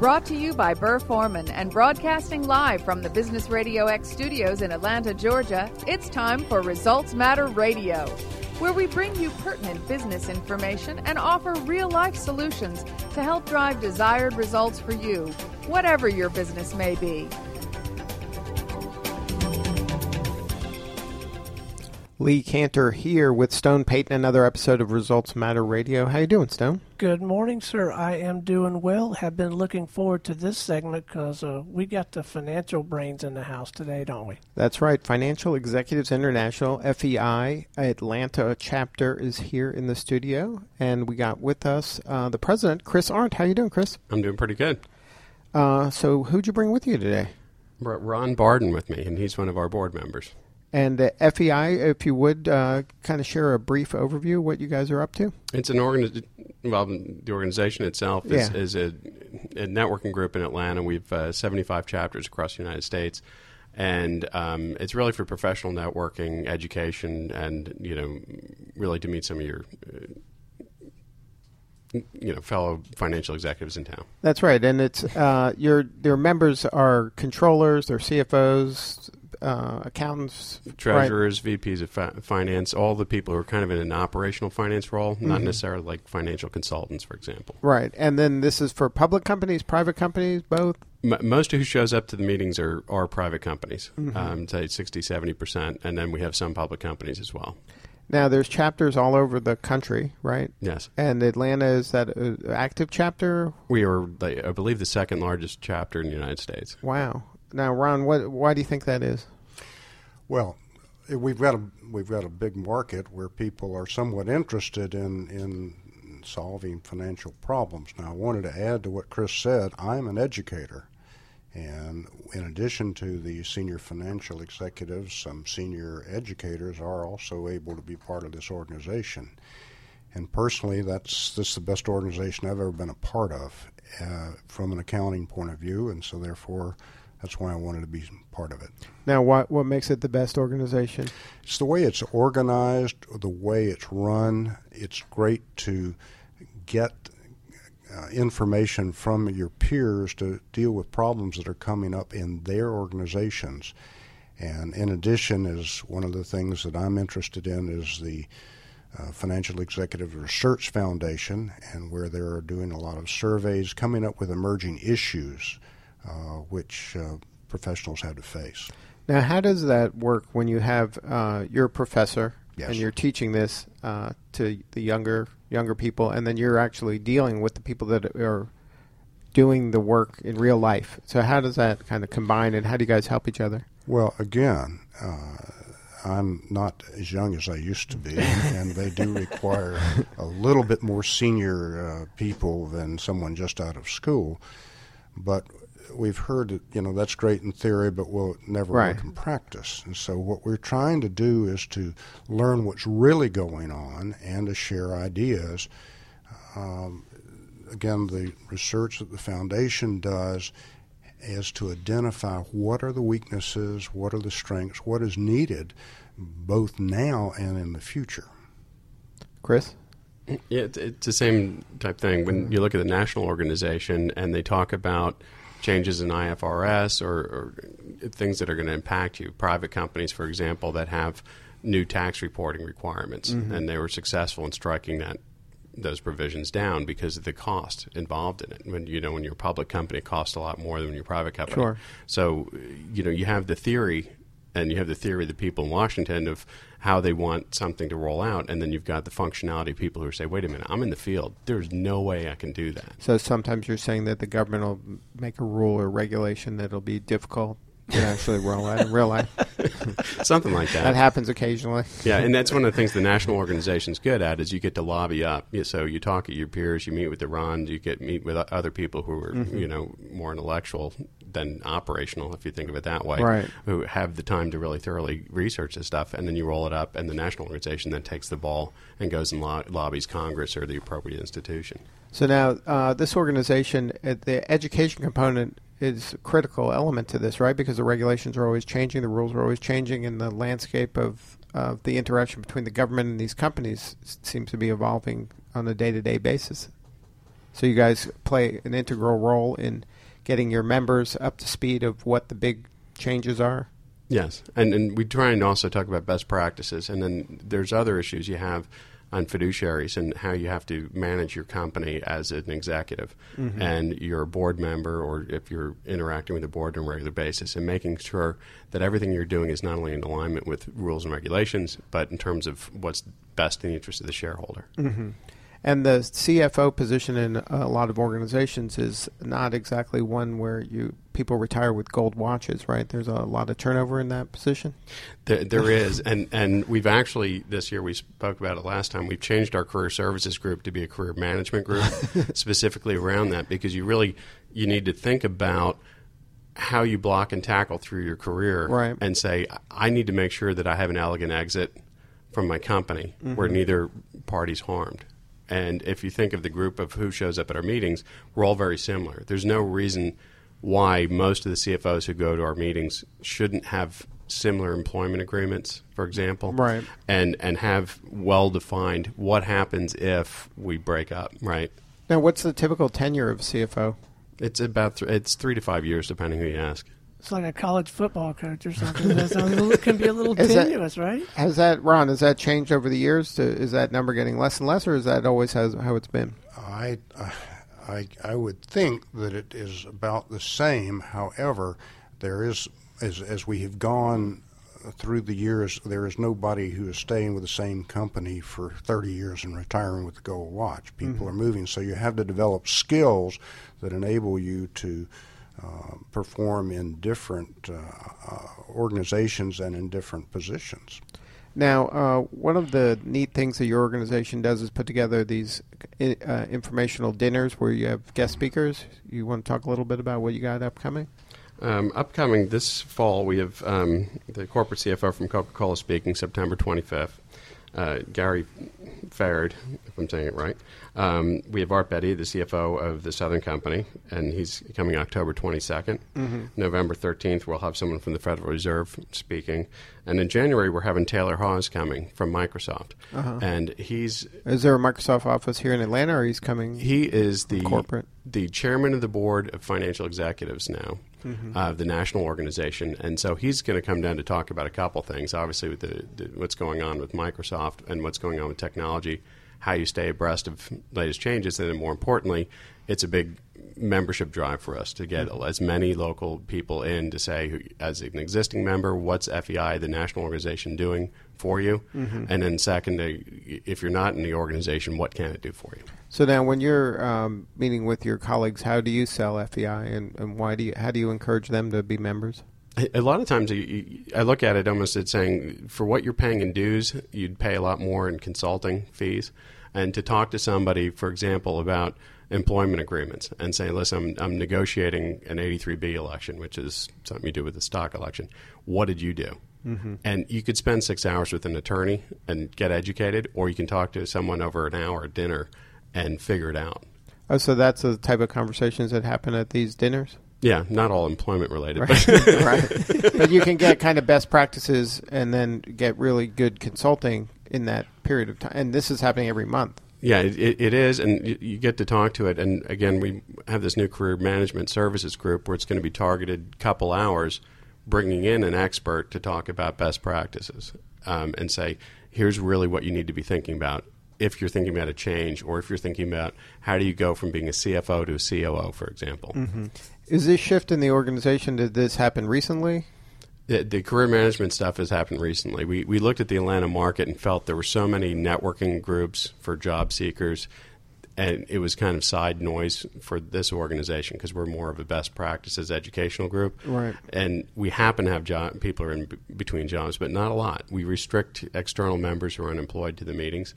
Brought to you by Burr Foreman and broadcasting live from the Business Radio X studios in Atlanta, Georgia, it's time for Results Matter Radio, where we bring you pertinent business information and offer real-life solutions to help drive desired results for you, whatever your business may be. Lee Cantor here with Stone Payton, another episode of Results Matter Radio. How you doing, Stone? Good morning, sir. I am doing well. Have been looking forward to this segment because we got the financial brains in the house today, don't we? That's right. Financial Executives International, FEI, Atlanta chapter is here in the studio. And we got with us the president, Chris Arndt. How you doing, Chris? I'm doing pretty good. So who'd you bring with you today? Ron Barden with me, and he's one of our board members. And FEI, if you would, kind of share a brief overview of what you guys are up to. It's an the organization itself is a networking group in Atlanta. We've 75 chapters across the United States, and it's really for professional networking, education, and really to meet some of your fellow financial executives in town. That's right, and it's their members are controllers, they're CFOs. Accountants, treasurers, right? VPs of finance, all the people who are kind of in an operational finance role, not necessarily like financial consultants, for example. Right. And then this is for public companies, private companies, both? Most who shows up to the meetings are private companies, say 60, 70%, and then we have some public companies as well. Now, there's chapters all over the country, right? Yes. And Atlanta, is that an active chapter? We are, I believe, the second largest chapter in the United States. Wow. Now, Ron, why do you think that is? Well, we've got a big market where people are somewhat interested in solving financial problems. Now, I wanted to add to what Chris said. I'm an educator, and in addition to the senior financial executives, some senior educators are also able to be part of this organization. And personally, this is the best organization I've ever been a part of from an accounting point of view, and so therefore that's why I wanted to be part of it. Now, what makes it the best organization? It's the way it's organized, the way it's run. It's great to get information from your peers to deal with problems that are coming up in their organizations. And in addition, is one of the things that I'm interested in is the Financial Executive Research Foundation, and where they're doing a lot of surveys, coming up with emerging issues which professionals have to face. Now, how does that work when you have you're a professor and you're teaching this to the younger people, and then you're actually dealing with the people that are doing the work in real life? So how does that kind of combine, and how do you guys help each other? Well, again, I'm not as young as I used to be, and they do require a little bit more senior people than someone just out of school. But we've heard that, that's great in theory, but will never work in practice. And so what we're trying to do is to learn what's really going on and to share ideas. Again, the research that the foundation does is to identify what are the weaknesses, what are the strengths, what is needed both now and in the future. Chris? Yeah, it's the same type thing. When you look at the national organization and they talk about changes in IFRS or things that are going to impact you. Private companies, for example, that have new tax reporting requirements, and they were successful in striking those provisions down because of the cost involved in it. When you're a public company, it costs a lot more than when you're a private company. Sure. So, you have the theory, and you have the theory of the people in Washington of how they want something to roll out, and then you've got the functionality of people who say, wait a minute, I'm in the field. There's no way I can do that. So sometimes you're saying that the government will make a rule or regulation that will be difficult to actually roll out in real life. Something like that. That happens occasionally. Yeah, and that's one of the things the national organization's good at is you get to lobby up. So you talk at your peers, you meet with the RON, you meet with other people who are more intellectual than operational, if you think of it that way, right, who have the time to really thoroughly research this stuff, and then you roll it up, and the national organization then takes the ball and goes and lobbies Congress or the appropriate institution. So now this organization, the education component is a critical element to this, right? Because the regulations are always changing, the rules are always changing, and the landscape of the interaction between the government and these companies seems to be evolving on a day-to-day basis. So you guys play an integral role in getting your members up to speed of what the big changes are? Yes, and we try and also talk about best practices, and then there's other issues you have on fiduciaries and how you have to manage your company as an executive, and you're a board member, or if you're interacting with the board on a regular basis, and making sure that everything you're doing is not only in alignment with rules and regulations, but in terms of what's best in the interest of the shareholder. And the CFO position in a lot of organizations is not exactly one where people retire with gold watches, right? There's a lot of turnover in that position. There is, and we've actually, this year, we spoke about it last time, we've changed our career services group to be a career management group specifically around that, because you need to think about how you block and tackle through your career, right, and say, I need to make sure that I have an elegant exit from my company where neither party's harmed. And if you think of the group of who shows up at our meetings, we're all very similar. There's no reason why most of the CFOs who go to our meetings shouldn't have similar employment agreements, for example, right, and have well-defined what happens if we break up, right? Now, what's the typical tenure of CFO? It's about it's 3 to 5 years, depending who you ask. It's like a college football coach or something. That can be a little tenuous, right? Has that changed over the years? Is that number getting less and less, or is that always how it's been? I would think that it is about the same. However, there is, as we have gone through the years, there is nobody who is staying with the same company for 30 years and retiring with the gold watch. People are moving, so you have to develop skills that enable you to perform in different organizations and in different positions. Now, one of the neat things that your organization does is put together these informational dinners where you have guest speakers. You want to talk a little bit about what you got upcoming? Upcoming this fall, we have the corporate CFO from Coca-Cola speaking September 25th. Gary Faird, if I'm saying it right. We have Art Betty, the CFO of the Southern Company, and he's coming October 22nd. November 13th, we'll have someone from the Federal Reserve speaking. And in January, we're having Taylor Hawes coming from Microsoft. And is there a Microsoft office here in Atlanta, or he's coming? He is corporate, the chairman of the board of financial executives now. Of the national organization, and so he's going to come down to talk about a couple things, obviously with what's going on with Microsoft and what's going on with technology, how you stay abreast of latest changes, and then more importantly, it's a big membership drive for us to get as many local people in to say, as an existing member, what's FEI, the national organization, doing for you, and then second, if you're not in the organization, what can it do for you? So now, when you're meeting with your colleagues, how do you sell FEI, and how do you encourage them to be members? A lot of times, I look at it almost as saying, for what you're paying in dues, you'd pay a lot more in consulting fees. And to talk to somebody, for example, about employment agreements and say, listen, I'm negotiating an 83B election, which is something you do with the stock election. What did you do? And you could spend 6 hours with an attorney and get educated, or you can talk to someone over an hour at dinner and figure it out. Oh, so that's the type of conversations that happen at these dinners? Yeah, not all employment related. Right. But right. But you can get kind of best practices and then get really good consulting in that period of time. And this is happening every month. Yeah, it is, and you get to talk to it. And again, we have this new career management services group where it's going to be targeted couple hours, bringing in an expert to talk about best practices and say, here's really what you need to be thinking about if you're thinking about a change, or if you're thinking about how do you go from being a CFO to a COO, for example. Is this shift in the organization, did this happen recently? The career management stuff has happened recently. We looked at the Atlanta market and felt there were so many networking groups for job seekers, and it was kind of side noise for this organization because we're more of a best practices educational group. Right. And we happen to have people are in between jobs, but not a lot. We restrict external members who are unemployed to the meetings,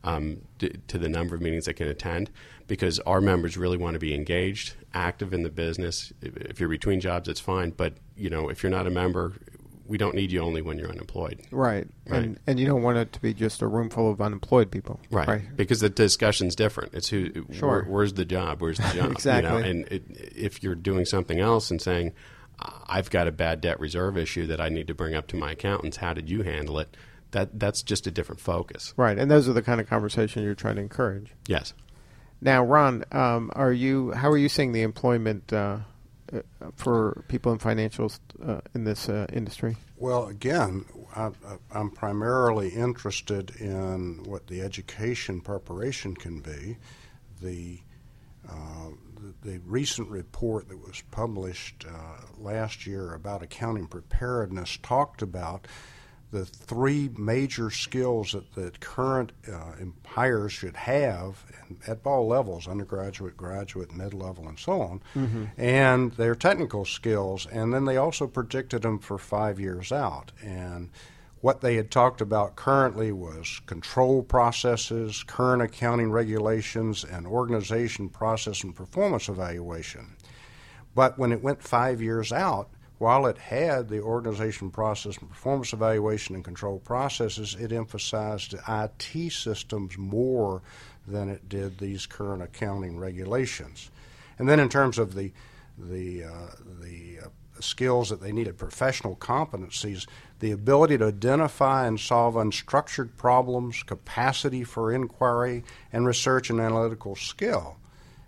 to the number of meetings they can attend, because our members really want to be engaged, active in the business. If you're between jobs, it's fine. But, if you're not a member, we don't need you only when you're unemployed. Right. And you don't want it to be just a room full of unemployed people. Right. Because the discussion's different. It's where's the job? Where's the job? Exactly. And if you're doing something else and saying, I've got a bad debt reserve issue that I need to bring up to my accountants, how did you handle it? That's just a different focus. Right. And those are the kind of conversation you're trying to encourage. Yes. Now, Ron, how are you seeing the employment for people in financials in this industry? Well, again, I'm primarily interested in what the education preparation can be. The recent report that was published last year about accounting preparedness talked about the three major skills that current hires should have at all levels, undergraduate, graduate, mid-level, and so on, and their technical skills. And then they also predicted them for 5 years out. And what they had talked about currently was control processes, current accounting regulations, and organization process and performance evaluation. But when it went 5 years out, while it had the organization process and performance evaluation and control processes, it emphasized the IT systems more than it did these current accounting regulations. And then in terms of the skills that they needed, professional competencies, the ability to identify and solve unstructured problems, capacity for inquiry, and research and analytical skill.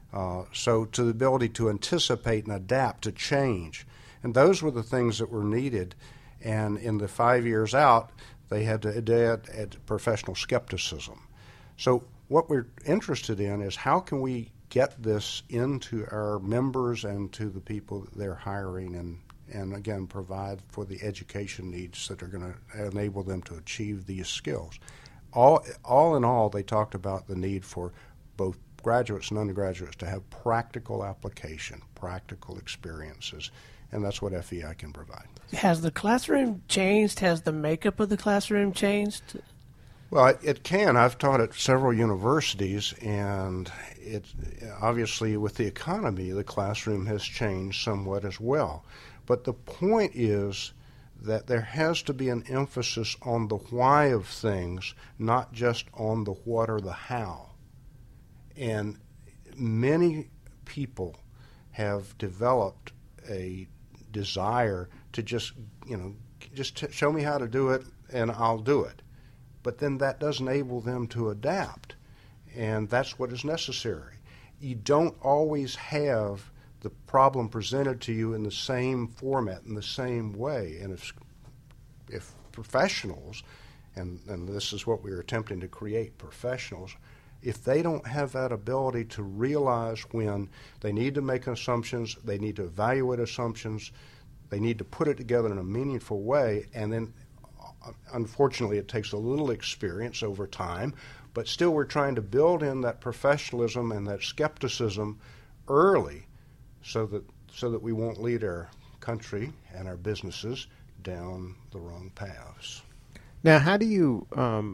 So to the ability to anticipate and adapt to change. And those were the things that were needed. And in the 5 years out, they had to add professional skepticism. So what we're interested in is how can we get this into our members and to the people that they're hiring and again, provide for the education needs that are going to enable them to achieve these skills. All in all, they talked about the need for both graduates and undergraduates to have practical application, practical experiences, and that's what FEI can provide. Has the classroom changed? Has the makeup of the classroom changed? Well, it can. I've taught at several universities, and it obviously with the economy, the classroom has changed somewhat as well. But the point is that there has to be an emphasis on the why of things, not just on the what or the how. And many people have developed a desire to just show me how to do it and I'll do it. But then that doesn't enable them to adapt, and that's what is necessary. You don't always have the problem presented to you in the same format, in the same way. And if professionals, and this is what we're attempting to create, professionals, if they don't have that ability to realize when they need to make assumptions, they need to evaluate assumptions, they need to put it together in a meaningful way, and then unfortunately it takes a little experience over time, but still we're trying to build in that professionalism and that skepticism early so that we won't lead our country and our businesses down the wrong paths. Now, how do you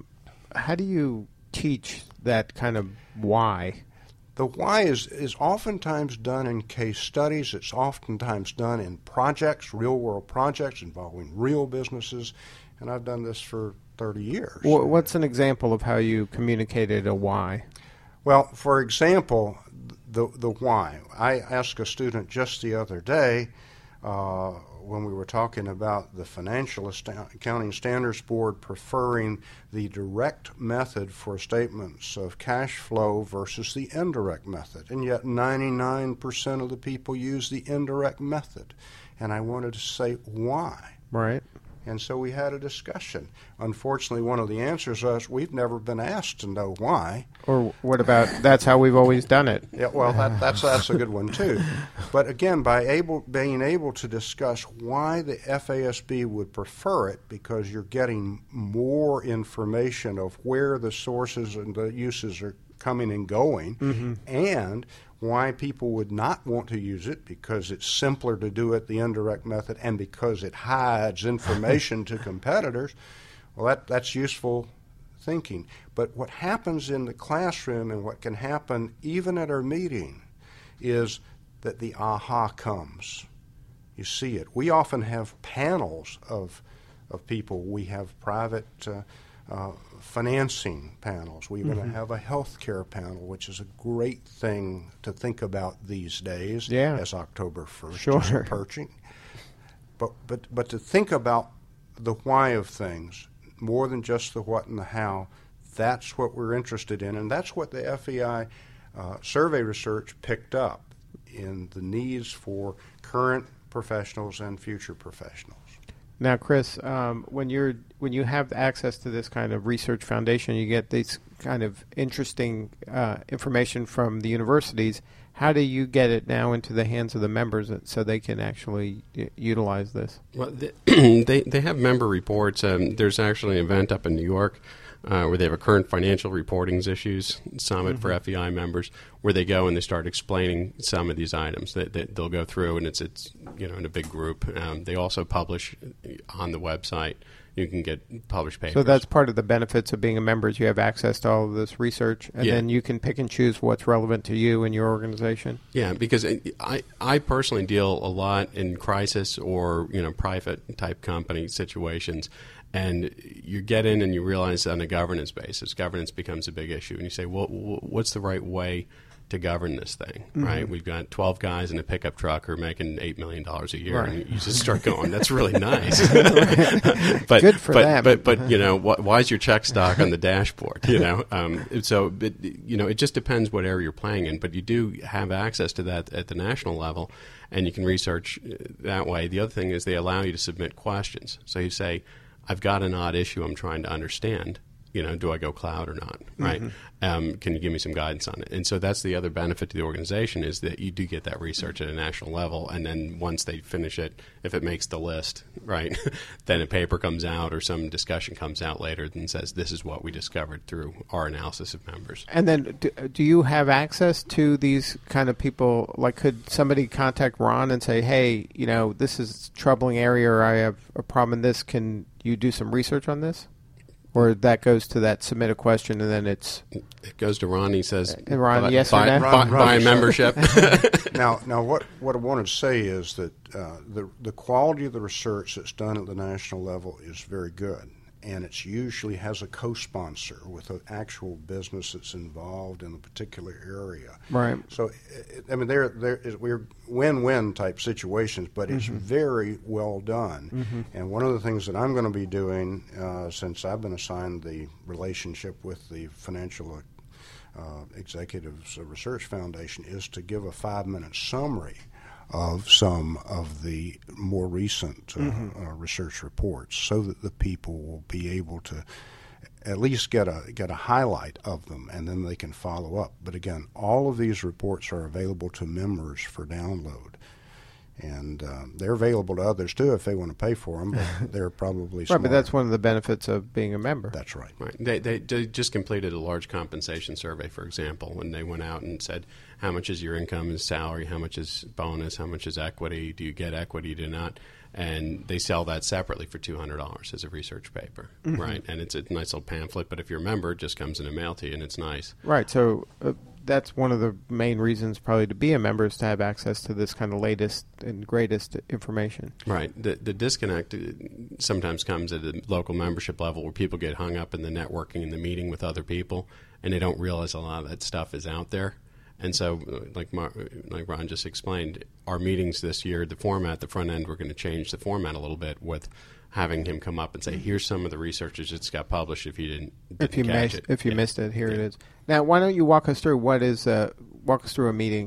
teach that kind of why? The why is oftentimes done in case studies. It's oftentimes done in projects, real-world projects involving real businesses, and I've done this for 30 years. What's an example of how you communicated a why? Well, for example, the why. I asked a student just the other day when we were talking about the Financial Accounting Standards Board preferring the direct method for statements of cash flow versus the indirect method, and yet 99% of the people use the indirect method. And I wanted to say why. Right. And so we had a discussion. Unfortunately, one of the answers was we've never been asked to know why. Or what about that's how we've always done it? Yeah, well, that's a good one too. But again, by being able to discuss why the FASB would prefer it, because you're getting more information of where the sources and the uses are coming and going, and why people would not want to use it because it's simpler to do it the indirect method and because it hides information to competitors. Well, that's useful thinking. But what happens in the classroom and what can happen even at our meeting is that the aha comes. You see it. We often have panels of people. We have private financing panels. We're going to have a healthcare panel, which is a great thing to think about these days as October 1st is approaching. But to think about the why of things more than just the what and the how, that's what we're interested in, and that's what the FEI survey research picked up. in the needs for current professionals and future professionals. Now, Chris, when you have access to this kind of research foundation, you get this kind of interesting information from the universities. How do you get it now into the hands of the members so they can actually utilize this? Well, they have member reports. There's actually an event up in New York where they have a current financial reporting issues summit for FEI members, where they go and they start explaining some of these items that they'll go through, and it's in a big group. They also publish on the website. You can get published papers. So that's part of the benefits of being a member is you have access to all of this research, and then you can pick and choose what's relevant to you and your organization. Yeah, because I personally deal a lot in crisis or private type company situations, and you get in and you realize on a governance basis, governance becomes a big issue, and you say, well, what's the right way to govern this thing, right? We've got 12 guys in a pickup truck who are making $8 million a year, and you just start going, that's really nice. But, good for them. But why is your check stock on the dashboard? So it just depends what area you're playing in, but you do have access to that at the national level, and you can research that way. The other thing is they allow you to submit questions. So you say, I've got an odd issue I'm trying to understand. Do I go cloud or not, right? Can you give me some guidance on it? And so that's the other benefit to the organization is that you do get that research at a national level, and then once they finish it, if it makes the list, right, then a paper comes out or some discussion comes out later and says, this is what we discovered through our analysis of members. And then do you have access to these kind of people? Like, could somebody contact Ron and say, hey, this is a troubling area, or I have a problem in this. Can you do some research on this? Or that goes to that submit a question, and then it goes to Ron. He says, Ron, yes or no? Buy a membership. Now, what I wanted to say is that the quality of the research that's done at the national level is very good, and it usually has a co-sponsor with an actual business that's involved in a particular area. Right. So, we're win-win type situations, but it's very well done. And one of the things that I'm going to be doing, since I've been assigned the relationship with the Financial Executives Research Foundation, is to give a 5-minute summary of some of the more recent research reports, so that the people will be able to at least get a highlight of them, and then they can follow up. But again, all of these reports are available to members for download, and they're available to others too if they want to pay for them. But they're probably right. But that's one of the benefits of being a member. That's right. Right. They just completed a large compensation survey, for example, when they went out and said, how much is your income and salary? How much is bonus? How much is equity? Do you get equity? Do you not? And they sell that separately for $200 as a research paper, right? And it's a nice little pamphlet, but if you're a member, it just comes in the mail to you, and it's nice. Right. So that's one of the main reasons probably to be a member is to have access to this kind of latest and greatest information. Right. The disconnect sometimes comes at the local membership level where people get hung up in the networking and the meeting with other people, and they don't realize a lot of that stuff is out there. And so, like Ron just explained, our meetings this year, the front end, we're going to change the format a little bit with having him come up and say, here's some of the research that just got published if you didn't catch it. If you missed it, here it is. Now, why don't you walk us through walk us through a meeting?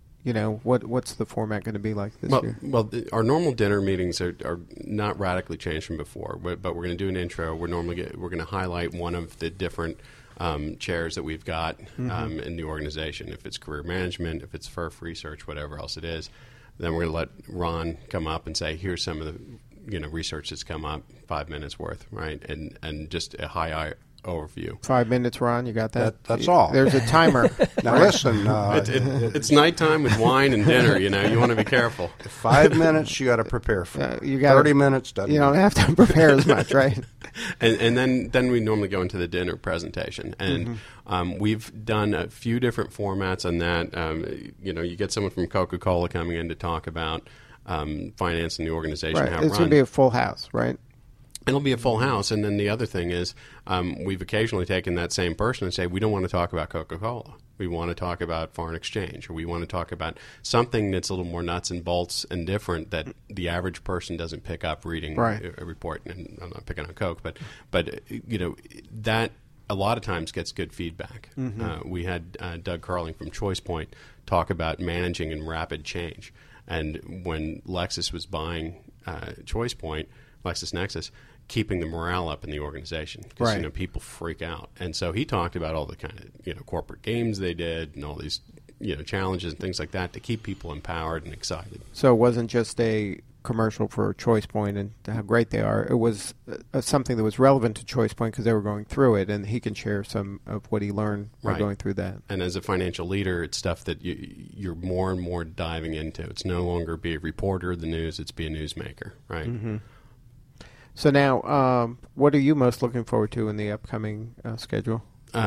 What's the format going to be like this year? Well, our normal dinner meetings are not radically changed from before, but we're going to do an intro. We're going to highlight one of the different chairs that we've got in the organization. If it's career management, if it's FERF research, whatever else it is, then we're going to let Ron come up and say, here's some of the research that's come up, 5 minutes worth, right? And just a high overview. 5 minutes, Ron, you got that? That's all. There's a timer. Now listen, it's nighttime with wine and dinner. You want to be careful. 5 minutes, you got to prepare for. 30 minutes, doesn't. You don't have to prepare as much, right? And then we normally go into the dinner presentation, and we've done a few different formats on that. You get someone from Coca-Cola coming in to talk about finance in the organization. Right. How it's going to be a full house, right? It'll be a full house. And then the other thing is we've occasionally taken that same person and say, we don't want to talk about Coca-Cola. We want to talk about foreign exchange, or we want to talk about something that's a little more nuts and bolts and different that the average person doesn't pick up reading a report. And I'm not picking on Coke, but that a lot of times gets good feedback. We had Doug Carling from ChoicePoint talk about managing in rapid change. And when Lexus was buying ChoicePoint, LexisNexis, keeping the morale up in the organization because people freak out. And so he talked about all the kind of corporate games they did and all these challenges and things like that to keep people empowered and excited. So it wasn't just a commercial for ChoicePoint and how great they are. It was something that was relevant to ChoicePoint because they were going through it, and he can share some of what he learned by going through that. And as a financial leader, it's stuff that you're more and more diving into. It's no longer be a reporter of the news; it's be a newsmaker, right? Mm-hmm. So now, what are you most looking forward to in the upcoming schedule?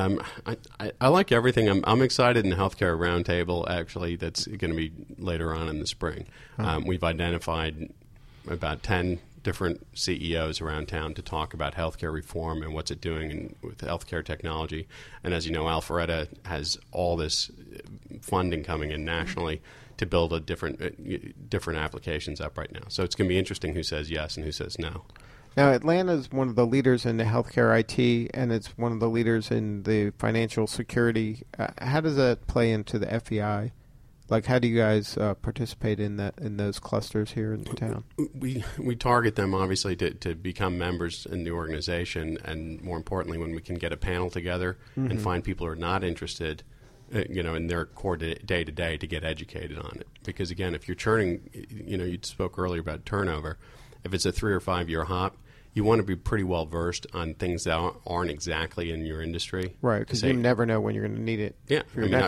I like everything. I'm excited in the Healthcare Roundtable, actually, that's going to be later on in the spring. We've identified about 10 different CEOs around town to talk about healthcare reform and what's it doing with healthcare technology. And as you know, Alpharetta has all this funding coming in nationally to build a different applications up right now. So it's going to be interesting who says yes and who says no. Now, Atlanta is one of the leaders in the healthcare IT, and it's one of the leaders in the financial security. How does that play into the FEI? Like, how do you guys participate in those clusters here in town? We target them, obviously, to become members in the organization, and more importantly, when we can get a panel together and find people who are not interested, in their core day-to-day to get educated on it. Because, again, if you're churning, you spoke earlier about turnover. If it's a 3 or 5 year hop, you want to be pretty well versed on things that aren't exactly in your industry. Right, because you never know when you're going to need it. Yeah.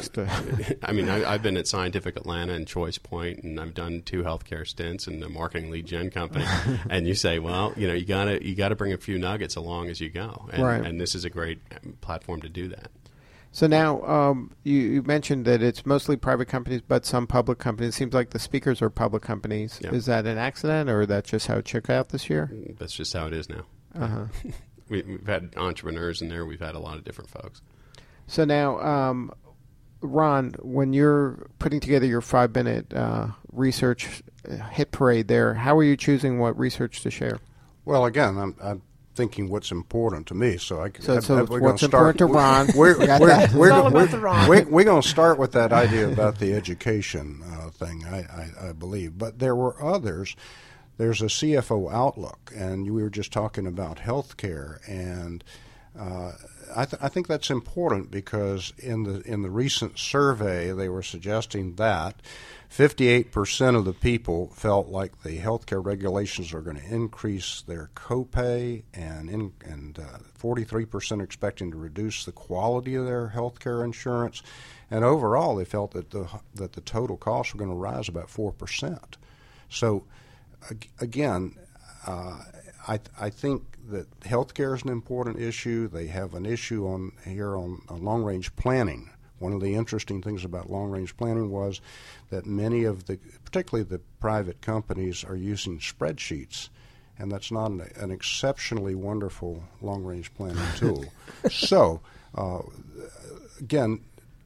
I've been at Scientific Atlanta and ChoicePoint, and I've done 2 healthcare stints in the marketing lead gen company. And you say, well, you got to bring a few nuggets along as you go. And this is a great platform to do that. So now you mentioned that it's mostly private companies, but some public companies. It seems like the speakers are public companies. Yeah. Is that an accident, or that's just how it shook out this year? That's just how it is now. We've had entrepreneurs in there. We've had a lot of different folks. So now, Ron, when you're putting together your 5-minute research hit parade there, how are you choosing what research to share? Well, again, I'm thinking what's important to me. So what's important to Ron? We're going to start with that idea about the education thing, I believe. But there were others. There's a CFO Outlook, and we were just talking about healthcare, and I think that's important because in the recent survey, they were suggesting that 58% of the people felt like the healthcare regulations are going to increase their copay, and 43% expecting to reduce the quality of their healthcare insurance, and overall they felt that the total costs were going to rise about 4%. So, again, I think that healthcare is an important issue. They have an issue on long-range planning. One of the interesting things about long-range planning was that many of particularly the private companies, are using spreadsheets, and that's not an exceptionally wonderful long-range planning tool. So, again,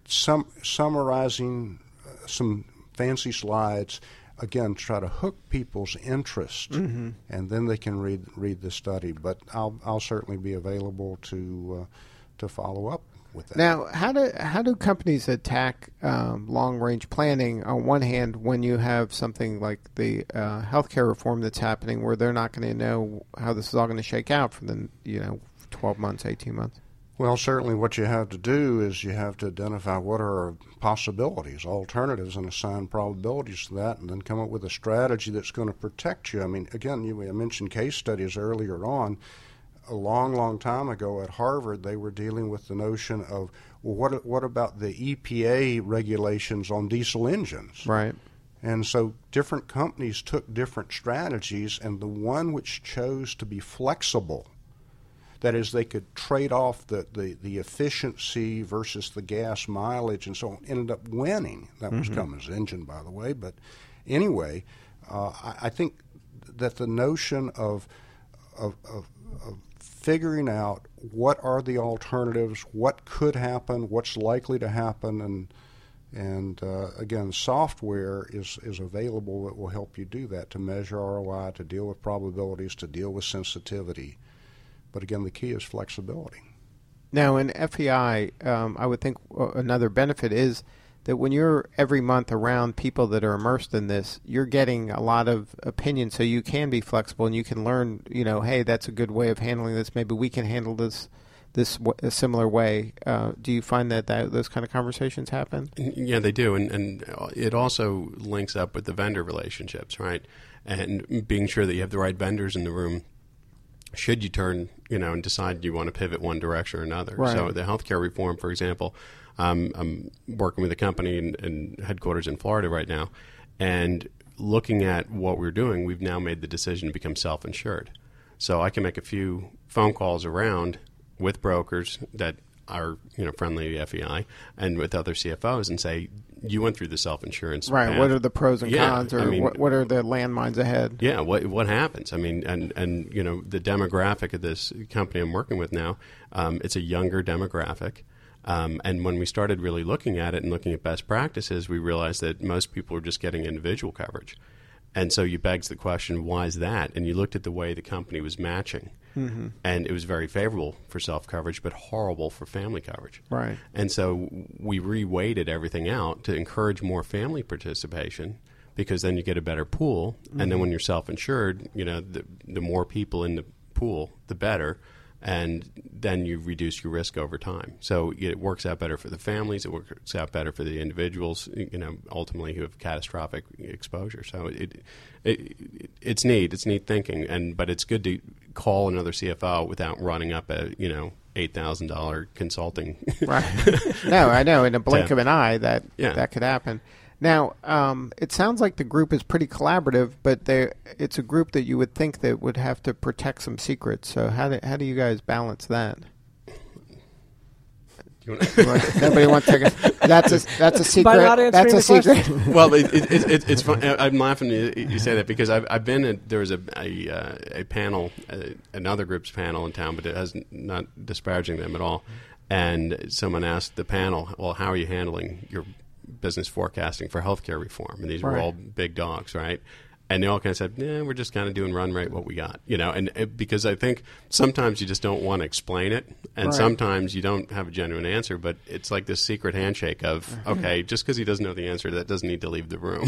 summarizing some fancy slides, again, try to hook people's interest, and then they can read the study. But I'll certainly be available to follow up with that. Now, how do companies attack long-range planning? On one hand, when you have something like the healthcare reform that's happening, where they're not going to know how this is all going to shake out for the 12 months, 18 months. Well, certainly what you have to do is you have to identify what are possibilities, alternatives, and assign probabilities to that, and then come up with a strategy that's going to protect you. I mean, again, I mentioned case studies earlier on. A long, long time ago at Harvard, they were dealing with the notion of, well, what about the EPA regulations on diesel engines? Right. And so different companies took different strategies, and the one which chose to be flexible, that is, they could trade off the efficiency versus the gas mileage and so on, ended up winning. That was Cummins engine, by the way. But anyway, I think that the notion of figuring out what are the alternatives, what could happen, what's likely to happen, and again, software is available that will help you do that, to measure ROI, to deal with probabilities, to deal with sensitivity. But again, the key is flexibility. Now, in FEI, I would think another benefit is that when you're every month around people that are immersed in this, you're getting a lot of opinion, so you can be flexible and you can learn, hey, that's a good way of handling this. Maybe we can handle this a similar way. Do you find that those kind of conversations happen? Yeah, they do, and it also links up with the vendor relationships, right? And being sure that you have the right vendors in the room should you turn, and decide you want to pivot one direction or another. Right. So the healthcare reform, for example, I'm working with a company in headquarters in Florida right now, and looking at what we're doing, we've now made the decision to become self-insured. So I can make a few phone calls around with brokers that are friendly to FEI and with other CFOs and say, you went through the self-insurance right path. What are the pros and cons, or what are the landmines ahead? Yeah, what happens? I mean, and the demographic of this company I'm working with now, it's a younger demographic. And when we started really looking at it and looking at best practices, we realized that most people are just getting individual coverage. And so you begs the question, why is that? And you looked at the way the company was matching. Mm-hmm. And it was very favorable for self-coverage, but horrible for family coverage. Right. And so we re-weighted everything out to encourage more family participation, because then you get a better pool. Mm-hmm. And then when you're self-insured, the more people in the pool, the better. And then you reduce your risk over time. So it works out better for the families. It works out better for the individuals, ultimately who have catastrophic exposure. So it's neat. It's neat thinking. But it's good to call another CFO without running up a $8,000 consulting. Right. No, I know. In a blink of an eye, that could happen. Now, it sounds like the group is pretty collaborative, but it's a group that you would think that would have to protect some secrets. So how do you guys balance that? Nobody wants to take it. That's a secret. By not answering That's a the secret. Well, it's fun. I'm laughing you say that, because I've been there was a panel, another group's panel in town, but it has not disparaging them at all. And someone asked the panel, "Well, how are you handling your business forecasting for healthcare reform?" And these were all big dogs, right? And they all kind of said, we're just kind of doing run rate what we got, because I think sometimes you just don't want to explain it, and sometimes you don't have a genuine answer, but it's like this secret handshake of, okay, just because he doesn't know the answer, that doesn't need to leave the room.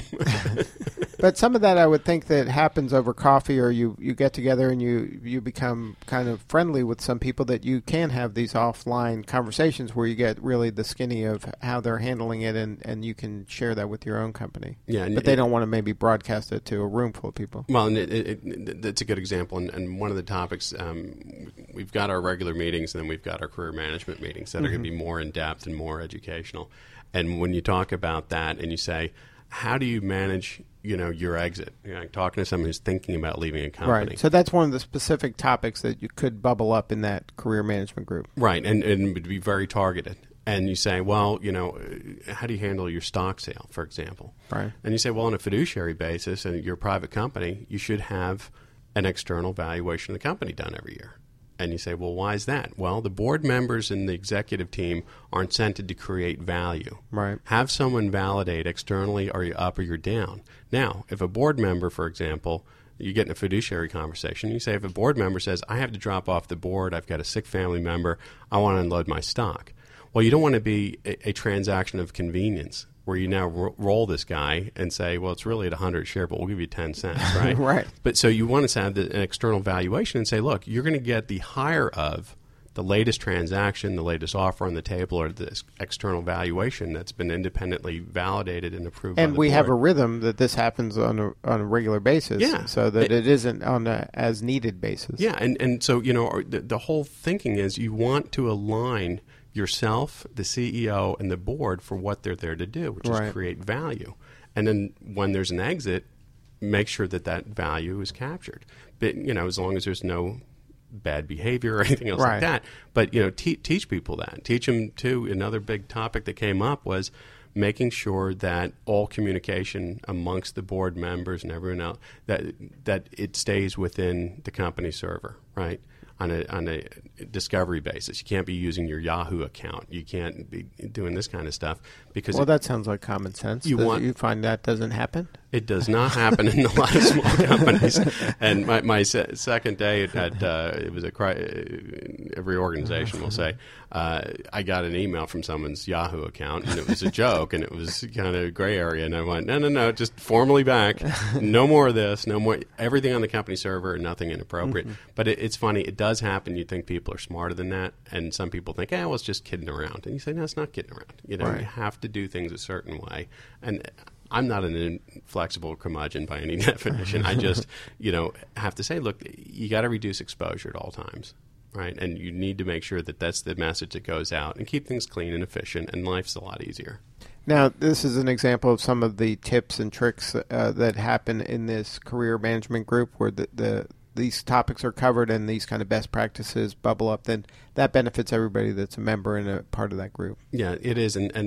But some of that I would think that happens over coffee, or you get together and you become kind of friendly with some people, that you can have these offline conversations where you get really the skinny of how they're handling it, and you can share that with your own company. Yeah, but they don't want to maybe broadcast it to a room full of people. Well, and it's a good example. And one of the topics, we've got our regular meetings, and then we've got our career management meetings that are going to be more in-depth and more educational. And when you talk about that and you say, how do you manage your exit? Talking to someone who's thinking about leaving a company. Right. So that's one of the specific topics that you could bubble up in that career management group. Right, and it would be very targeted. And you say, well, how do you handle your stock sale, for example? Right. And you say, well, on a fiduciary basis, and you're a private company, you should have an external valuation of the company done every year. And you say, well, why is that? Well, the board members and the executive team are incented to create value. Right. Have someone validate externally, are you up or you're down? Now, if a board member, for example, you get in a fiduciary conversation, you say, if a board member says, I have to drop off the board, I've got a sick family member, I want to unload my stock. Well, you don't want to be a transaction of convenience where you now roll this guy and say, well, it's really at 100 share, but we'll give you 10 cents, right? Right. But so you want to have an external valuation and say, look, you're going to get the higher of the latest transaction, the latest offer on the table, or this external valuation that's been independently validated and approved by the board. And we have a rhythm that this happens on a regular basis, so that it isn't on a as-needed basis. Yeah, and so, the whole thinking is you want to align yourself, the CEO, and the board for what they're there to do, which is create value. And then when there's an exit, make sure that value is captured. But, as long as there's no bad behavior or anything else like that. But, teach people that. Teach them, too. Another big topic that came up was making sure that all communication amongst the board members and everyone else, that it stays within the company server, right? On a discovery basis. You can't be using your Yahoo account. You can't be doing this kind of stuff because... Well, that sounds like common sense. You find that doesn't happen? It does not happen in a lot of small companies. And my second day at it was every organization will say, I got an email from someone's Yahoo account, and it was a joke, and it was kind of a gray area. And I went, no, just formally back. No more of this. No more. Everything on the company server, nothing inappropriate. Mm-hmm. But it's funny. It does happen. You think people are smarter than that, and some people think, well, it's just kidding around. And you say, no, it's not kidding around. You know, right. You have to do things a certain way. And I'm not an inflexible curmudgeon by any definition. I just, have to say, look, you got to reduce exposure at all times, right? And you need to make sure that that's the message that goes out and keep things clean and efficient, and life's a lot easier. Now, this is an example of some of the tips and tricks that happen in this career management group where these topics are covered and these kind of best practices bubble up. Then that benefits everybody that's a member and a part of that group. Yeah, it is. And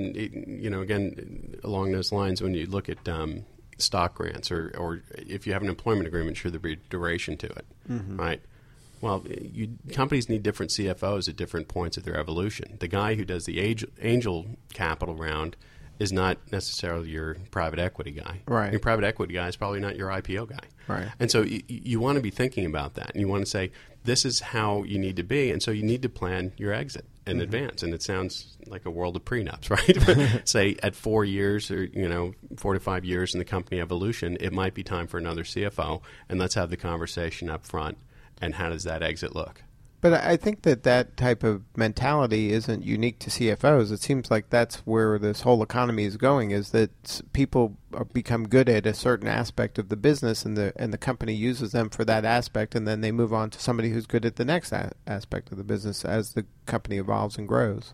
again, along those lines, when you look at stock grants or if you have an employment agreement, should there be duration to it, mm-hmm. right? Well, companies need different CFOs at different points of their evolution. The guy who does the angel capital round is not necessarily your private equity guy. Right. Your private equity guy is probably not your IPO guy. Right. And so you want to be thinking about that. And you want to say, this is how you need to be. And so you need to plan your exit in mm-hmm. advance. And it sounds like a world of prenups, right? Say at 4 years or, 4 to 5 years in the company evolution, it might be time for another CFO. And let's have the conversation up front. And how does that exit look? But I think that type of mentality isn't unique to CFOs. It seems like that's where this whole economy is going, is that people become good at a certain aspect of the business, and the company uses them for that aspect, and then they move on to somebody who's good at the next aspect of the business as the company evolves and grows.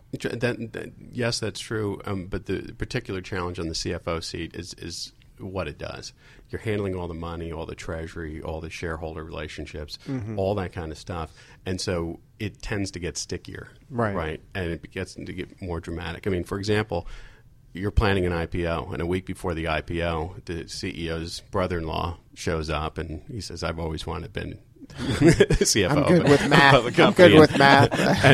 Yes, that's true. But the particular challenge on the CFO seat is what it does. You're handling all the money, all the treasury, all the shareholder relationships, mm-hmm. all that kind of stuff. And so it tends to get stickier, right? And it gets to get more dramatic. I mean, for example, you're planning an IPO, and a week before the IPO, the CEO's brother-in-law shows up, and he says, I've always wanted to be CFO. I'm good with math. I'm good with math.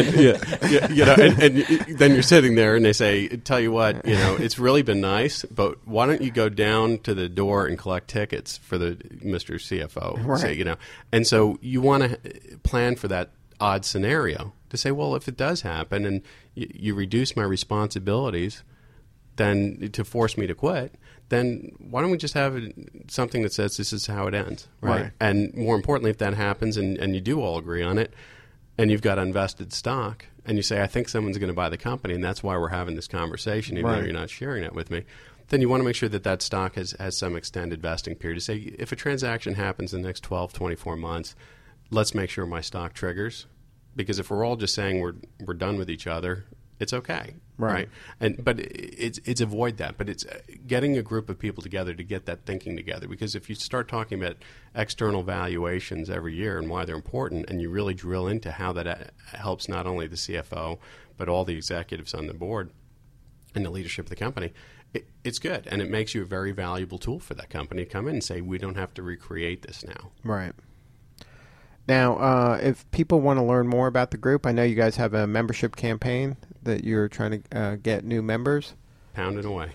And then you're sitting there, and they say, "Tell you what, it's really been nice, but why don't you go down to the door and collect tickets for the Mr. CFO?" Right. So, and so you want to plan for that odd scenario to say, well, if it does happen, and you reduce my responsibilities, then to force me to quit, then why don't we just have something that says this is how it ends, right? And more importantly, if that happens and you do all agree on it, and you've got invested stock, and you say, I think someone's going to buy the company, and that's why we're having this conversation, even though you're not sharing it with me, then you want to make sure that stock has some extended vesting period. To say, if a transaction happens in the next 12, 24 months, let's make sure my stock triggers. Because if we're all just saying we're done with each other, it's okay, right? But it's avoid that. But it's getting a group of people together to get that thinking together. Because if you start talking about external valuations every year and why they're important, and you really drill into how that helps not only the CFO but all the executives on the board and the leadership of the company, it's good, and it makes you a very valuable tool for that company to come in and say, we don't have to recreate this now. Right. Now, if people want to learn more about the group, I know you guys have a membership campaign that you're trying to get new members. Pounding away.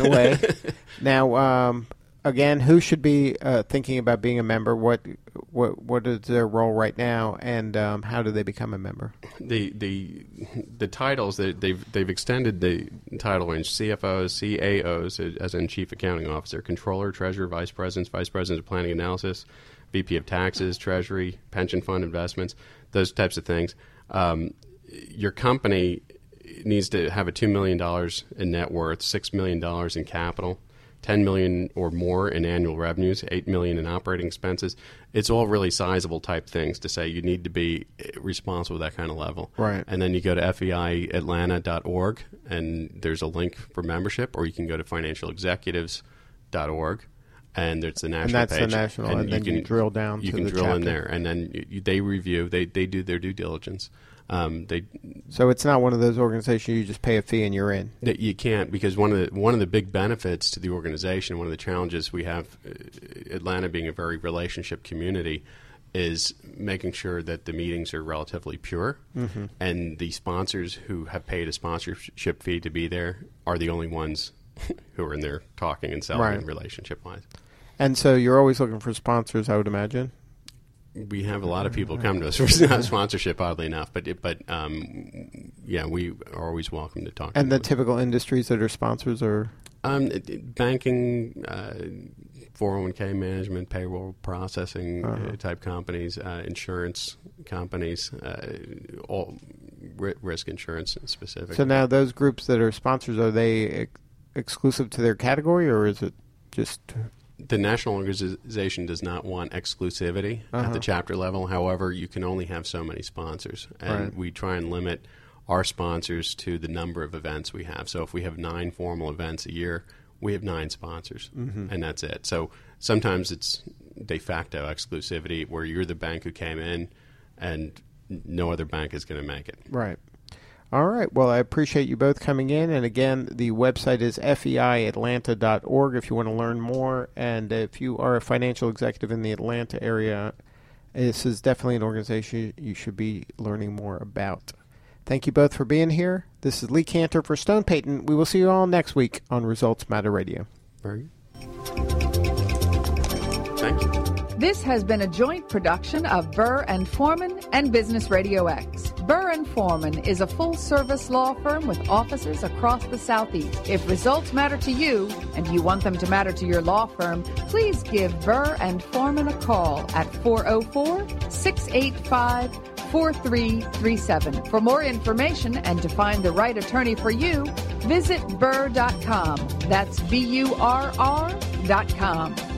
Now, again, who should be thinking about being a member? What is their role right now, and how do they become a member? The titles, they've extended the title range: CFOs, CAOs, as in Chief Accounting Officer, Controller, Treasurer, Vice Presidents of Planning Analysis, VP of Taxes, Treasury, Pension Fund Investments, those types of things. Your company needs to have a $2 million in net worth, $6 million in capital, $10 million or more in annual revenues, $8 million in operating expenses. It's all really sizable type things to say you need to be responsible at that kind of level. Right. And then you go to feiatlanta.org, and there's a link for membership, or you can go to financialexecutives.org. And it's the national page. And that's the national, and then you can drill down to the chapter. You can drill in there, and then they review, they do their due diligence. So it's not one of those organizations you just pay a fee and you're in? You can't, because one of the big benefits to the organization, one of the challenges we have, Atlanta being a very relationship community, is making sure that the meetings are relatively pure, and the sponsors who have paid a sponsorship fee to be there are the only ones who are in there talking and selling relationship-wise. And so you're always looking for sponsors, I would imagine. We have a lot of people come to us for sponsorship, oddly enough, but yeah, we are always welcome to talk. And the typical industries that are sponsors are banking, 401k management, payroll processing type companies, insurance companies, all risk insurance specific. So now those groups that are sponsors, are they exclusive to their category, or is it just? The national organization does not want exclusivity at the chapter level. However, you can only have so many sponsors, and we try and limit our sponsors to the number of events we have. So if we have 9 formal events a year, we have 9 sponsors, and that's it. So sometimes it's de facto exclusivity where you're the bank who came in and no other bank is going to make it. Right. All right. Well, I appreciate you both coming in. And again, the website is feiatlanta.org if you want to learn more. And if you are a financial executive in the Atlanta area, this is definitely an organization you should be learning more about. Thank you both for being here. This is Lee Cantor for Stone Payton. We will see you all next week on Results Matter Radio. Very good. Thank you. This has been a joint production of Burr & Foreman and Business Radio X. Burr & Foreman is a full-service law firm with offices across the Southeast. If results matter to you and you want them to matter to your law firm, please give Burr & Foreman a call at 404-685-4337. For more information and to find the right attorney for you, visit burr.com. That's BURR.com.